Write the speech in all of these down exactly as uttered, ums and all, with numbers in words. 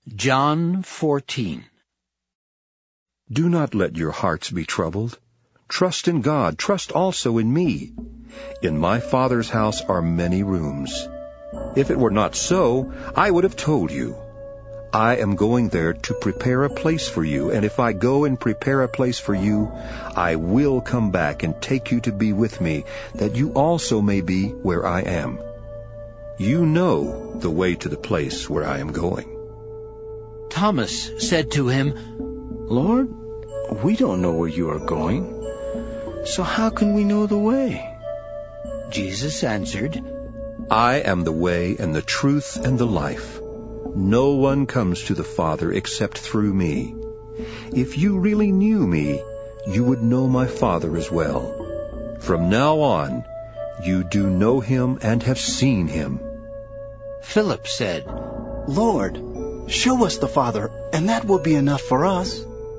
John fourteen. Do not let your hearts be troubled. Trust in God. Trust also in me. In my Father's house are many rooms. If it were not so, I would have told you. I am going there to prepare a place for you, and if I go and prepare a place for you, I will come back and take you to be with me, that you also may be where I am. You know the way to the place where I am going. Thomas said to him, Lord, we don't know where you are going, so how can we know the way? Jesus answered, I am the way and the truth and the life. No one comes to the Father except through me. If you really knew me, you would know my Father as well. From now on, you do know him and have seen him. Philip said, Lord, show us the Father, and that will be enough for us.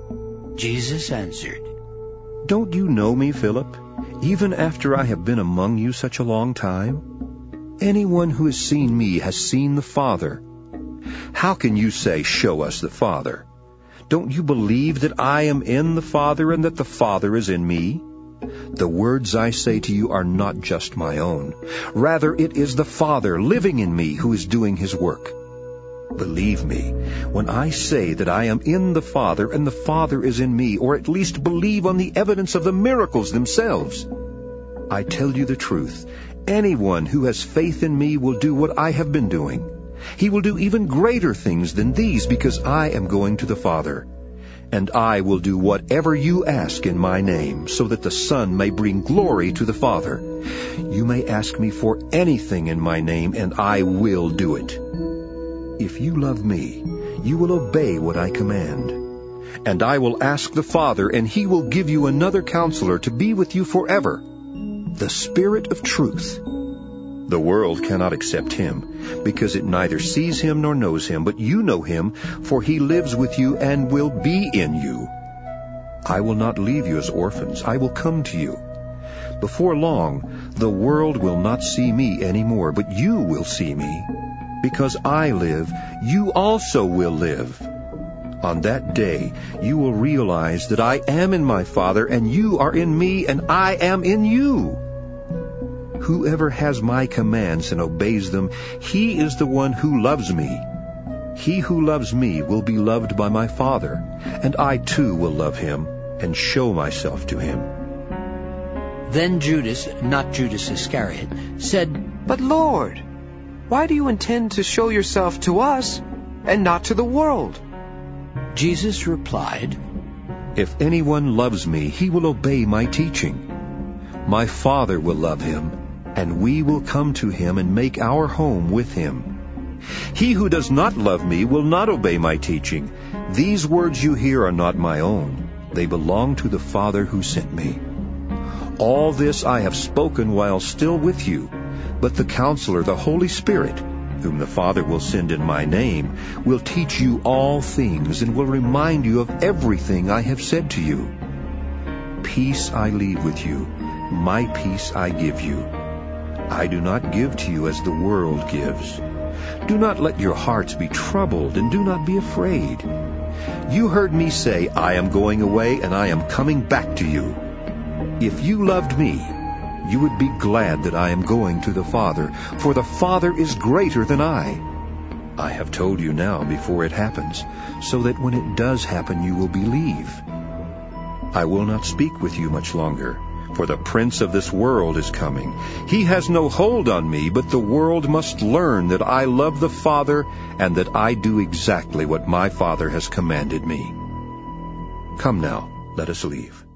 Jesus answered, Don't you know me, Philip, even after I have been among you such a long time? Anyone who has seen me has seen the Father. How can you say, show us the Father? Don't you believe that I am in the Father and that the Father is in me? The words I say to you are not just my own. Rather, it is the Father living in me who is doing his work. Believe me, when I say that I am in the Father and the Father is in me, or at least believe on the evidence of the miracles themselves. I tell you the truth, anyone who has faith in me will do what I have been doing. He will do even greater things than these, because I am going to the Father. And I will do whatever you ask in my name, so that the Son may bring glory to the Father. You may ask me for anything in my name, and I will do it. If you love me, you will obey what I command. And I will ask the Father, and he will give you another counselor to be with you forever, the Spirit of truth. The world cannot accept him, because it neither sees him nor knows him, but you know him, for he lives with you and will be in you. I will not leave you as orphans. I will come to you. Before long, the world will not see me anymore, but you will see me. Because I live, you also will live. On that day, you will realize that I am in my Father, and you are in me, and I am in you. Whoever has my commands and obeys them, he is the one who loves me. He who loves me will be loved by my Father, and I too will love him and show myself to him. Then Judas, not Judas Iscariot, said, But Lord, why do you intend to show yourself to us and not to the world? Jesus replied, If anyone loves me, he will obey my teaching. My Father will love him, and we will come to him and make our home with him. He who does not love me will not obey my teaching. These words you hear are not my own. They belong to the Father who sent me. All this I have spoken while still with you, but the Counselor, the Holy Spirit, whom the Father will send in my name, will teach you all things and will remind you of everything I have said to you. Peace I leave with you, my peace I give you. I do not give to you as the world gives. Do not let your hearts be troubled, and do not be afraid. You heard me say, I am going away, and I am coming back to you. If you loved me, you would be glad that I am going to the Father, for the Father is greater than I. I have told you now before it happens, so that when it does happen you will believe. I will not speak with you much longer, for the prince of this world is coming. He has no hold on me, but the world must learn that I love the Father and that I do exactly what my Father has commanded me. Come now, let us leave.